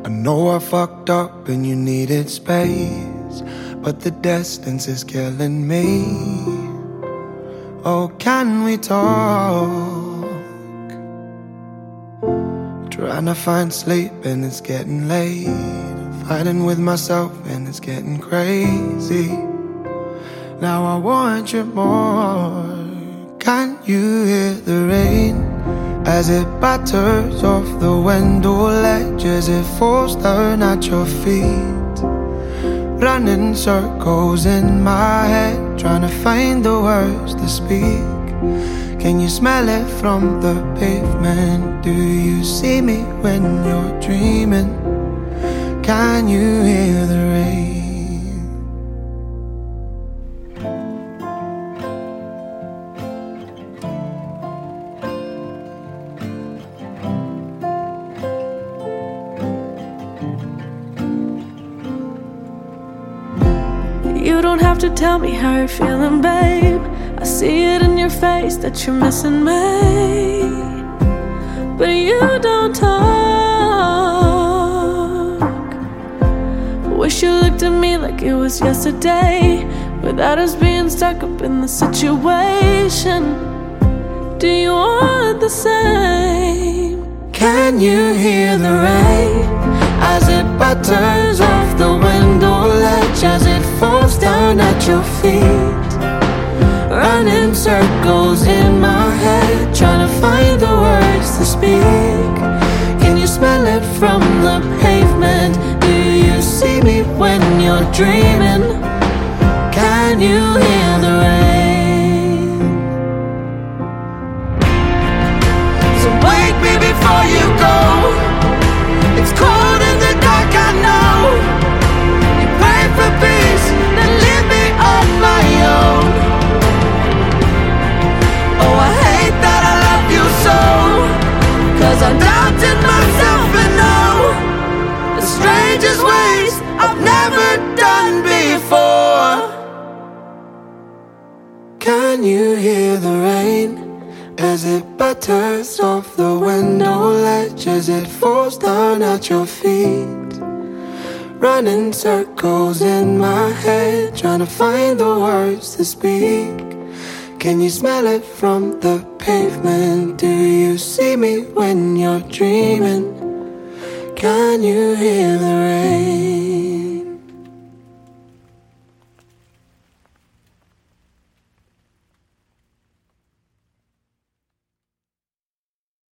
I know I fucked up and you needed space, but the distance is killing me. Oh, can we talk? Trying to find sleep and it's getting late. Fighting with myself and it's getting crazy. Now I want you more. Can you hear the rain as it batters off the window ledge, as it falls down at your feet? Running circles in my head, trying to find the words to speak. Can you smell it from the pavement? Do you see me when you're dreaming? Can you hear the rain? You don't have to tell me how you're feeling, babe. I see it in your face that you're missing me. But you don't talk. Wish you looked at me like it was yesterday, without us being stuck up in the situation. Do you want the same? Can you hear the rain as it batters off the window ledge, as it falls down at your feet? Running circles in my head, trying to find the words to speak. Can you smell it from the pavement? Do you see me when you're dreaming? Can you hear the rain? So wake me before you go. It's cold in the dark, I know. You pray for peace, then leave me on my own. Oh, I hate that I love you so, 'cause I'm doubting myself and know the strangest ways I've never done before. Can you hear the rain as it batters off the window ledge, as it falls down at your feet? Running circles in my head, trying to find the words to speak. Can you smell it from the pavement? Do you see me when you're dreaming? Can you hear the rain?